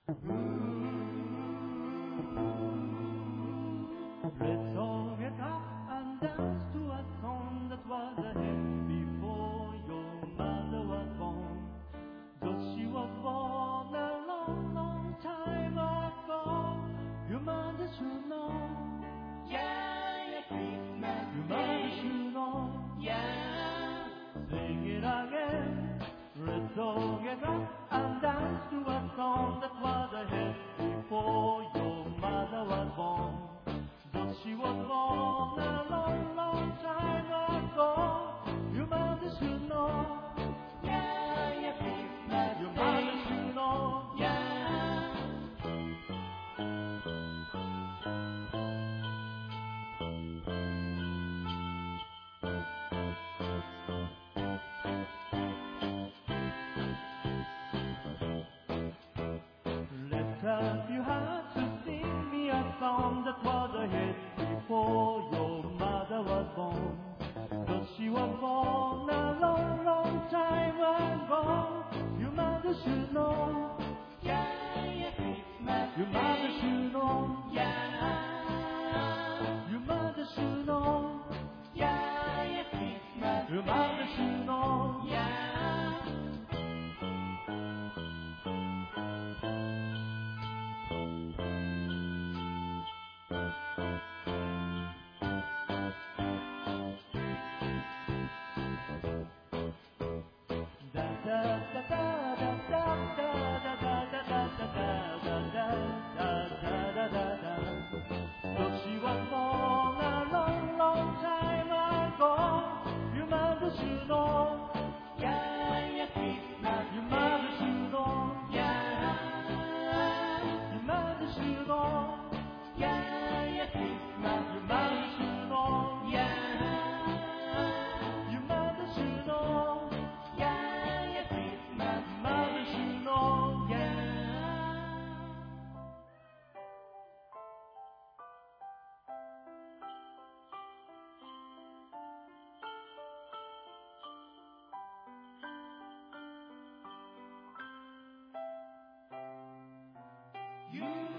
Let's all get up and dance to a song that was a hit before your mother was born. Though she was born a long, long time ago, your mother should know. Yeah, Christmas Your mother should know. Yeah. Sing it again. Let's all get up and dance to a song that was a hit before your mother was born. Though she was born a long, long time ago, your mother should know. Yeah, Christmas Your mother should know. Yeah. Let's help you how to sing me a song that was a hit before your mother was born. Though she was born a long, long time ago, your mother should know. Yeah, Christmas Your mother should know. Yeah. Your mother should know. Yeah, Christmas Your mother should know. Yeah. Though she was born a long, long time ago, your mother should know. Yeah, Christmas Your mother should know. Yeah. Your mother should know. Yeah, Christmas Your mother should know. Yeah. Your mother should know. Yeah, Christmas Your mother should know. Yeah. You